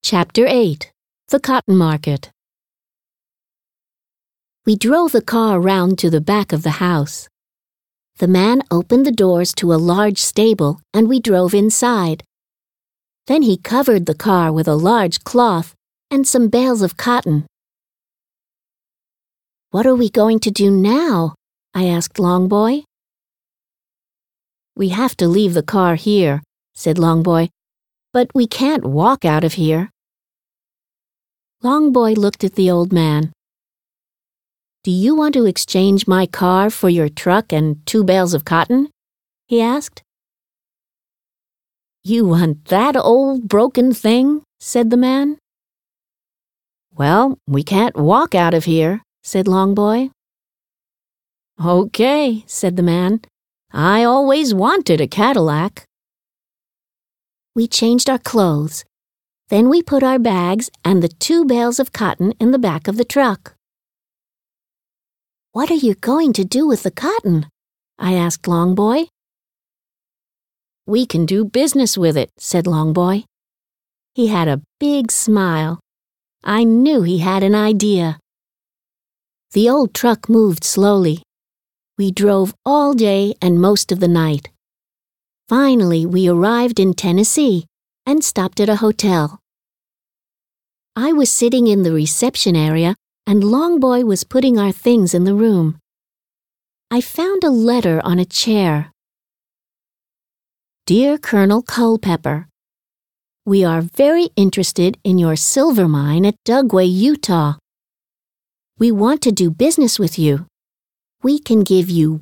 Chapter 8. The Cotton Market. We drove the car around to the back of the house. The man opened the doors to a large stable and we drove inside. Then he covered the car with a large cloth and some bales of cotton. "What are we going to do now?" I asked Longboy. "We have to leave the car here," said Longboy, "but we can't walk out of here." Longboy looked at the old man. "Do you want to exchange my car for your truck and 2 bales of cotton?" he asked. "You want that old broken thing?" said the man. "Well, we can't walk out of here," said Longboy. "Okay," said the man. "I always wanted a Cadillac." We changed our clothes. Then we put our bags and the 2 bales of cotton in the back of the truck. "What are you going to do with the cotton?" I asked Longboy. "We can do business with it," said Longboy. He had a big smile. I knew he had an idea. The old truck moved slowly. We drove all day and most of the night. Finally, we arrived in Tennessee and stopped at a hotel. I was sitting in the reception area and Longboy was putting our things in the room. I found a letter on a chair. "Dear Colonel Culpepper, we are very interested in your silver mine at Dugway, Utah. We want to do business with you. We can give you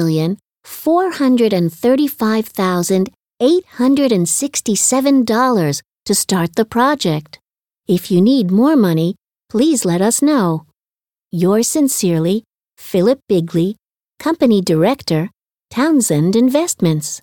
$1,435,867 to start the project. If you need more money, please let us know. Yours sincerely, Philip Bigley, Company Director, Townsend Investments."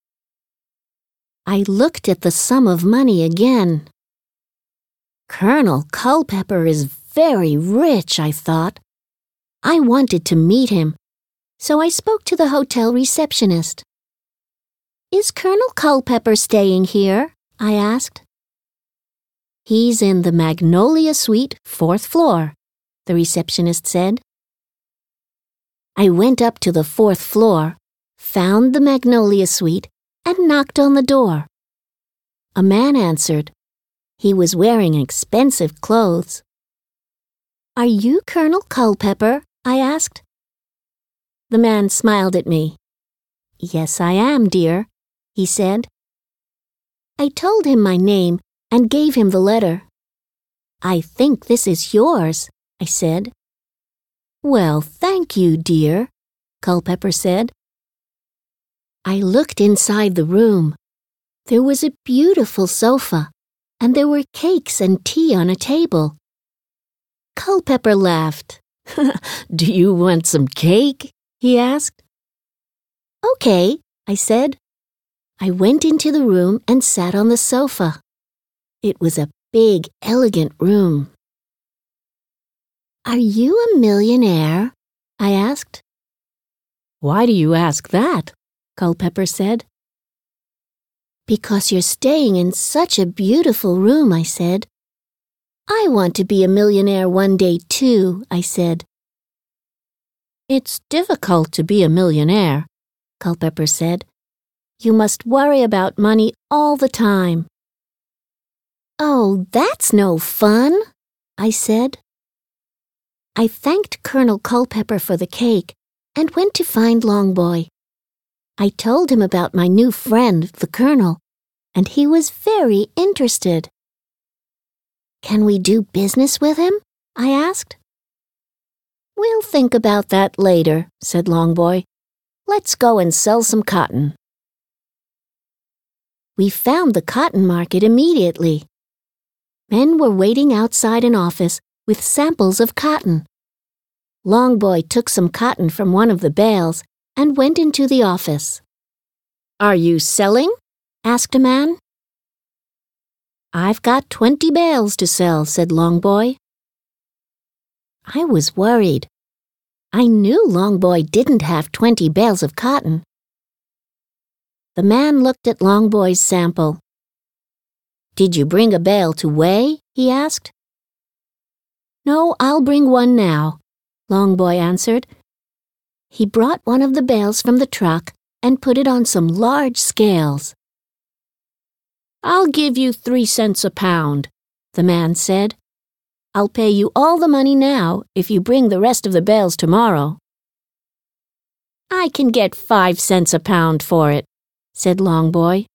I looked at the sum of money again. Colonel Culpepper is very rich, I thought. I wanted to meet him, so I spoke to the hotel receptionist. "Is Colonel Culpepper staying here?" I asked. "He's in the Magnolia Suite, 4th floor," the receptionist said. I went up to the 4th floor, found the Magnolia Suite, and knocked on the door. A man answered. He was wearing expensive clothes. "Are you Colonel Culpepper?" I asked. The man smiled at me. "Yes, I am, dear," he said. I told him my name and gave him the letter. "I think this is yours," I said. "Well, thank you, dear," Culpepper said. I looked inside the room. There was a beautiful sofa, and there were cakes and tea on a table. Culpepper laughed. "Do you want some cake?" he asked. "Okay," I said. I went into the room and sat on the sofa. It was a big, elegant room. "Are you a millionaire?" I asked. "Why do you ask that?" Culpepper said. "Because you're staying in such a beautiful room," I said. "I want to be a millionaire one day, too," I said. "It's difficult to be a millionaire," Culpepper said. "You must worry about money all the time." "Oh, that's no fun," I said. I thanked Colonel Culpepper for the cake and went to find Longboy. I told him about my new friend, the Colonel, and he was very interested. "Can we do business with him?" I asked. "We'll think about that later," said Longboy. "Let's go and sell some cotton." We found the cotton market immediately. Men were waiting outside an office with samples of cotton. Longboy took some cotton from one of the bales and went into the office. "Are you selling?" asked a man. "I've got 20 bales to sell," said Longboy. I was worried. I knew Longboy didn't have 20 bales of cotton. The man looked at Longboy's sample. Did you bring a bale to weigh? He asked. No, I'll bring one now, Longboy answered. He brought one of the bales from the truck and put it on some large scales. I'll give you 3 cents a pound, the man said. I'll pay you all the money now if you bring the rest of the bales tomorrow. I can get 5 cents a pound for it, said Longboy.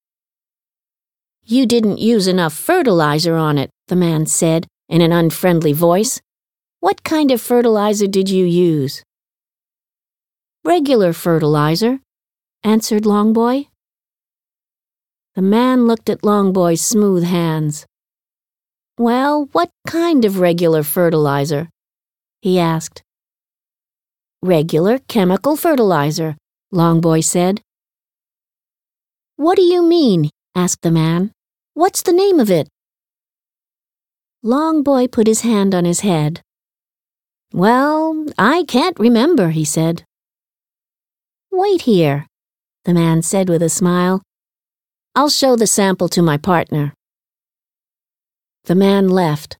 You didn't use enough fertilizer on it, the man said in an unfriendly voice. What kind of fertilizer did you use? Regular fertilizer, answered Longboy. The man looked at Longboy's smooth hands. Well, what kind of regular fertilizer? He asked. Regular chemical fertilizer, Longboy said. What do you mean? Asked the man. What's the name of it? Longboy put his hand on his head. Well, I can't remember, he said. Wait here, the man said with a smile. I'll show the sample to my partner. The man left.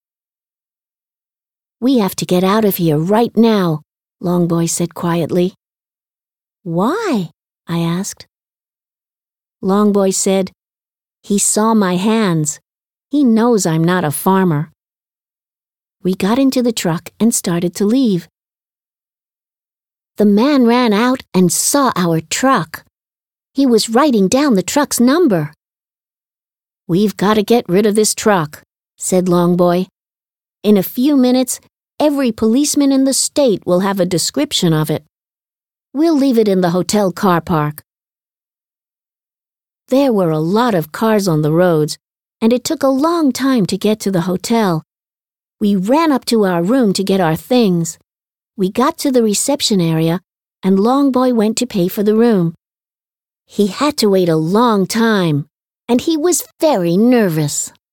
We have to get out of here right now, Longboy said quietly. Why? I asked. Longboy said, He saw my hands. He knows I'm not a farmer. We got into the truck and started to leave. The man ran out and saw our truck. He was writing down the truck's number. We've got to get rid of this truck, said Longboy. In a few minutes, every policeman in the state will have a description of it. We'll leave it in the hotel car park. There were a lot of cars on the roads, and it took a long time to get to the hotel. We ran up to our room to get our things. We got to the reception area, and Longboy went to pay for the room. He had to wait a long time, and he was very nervous.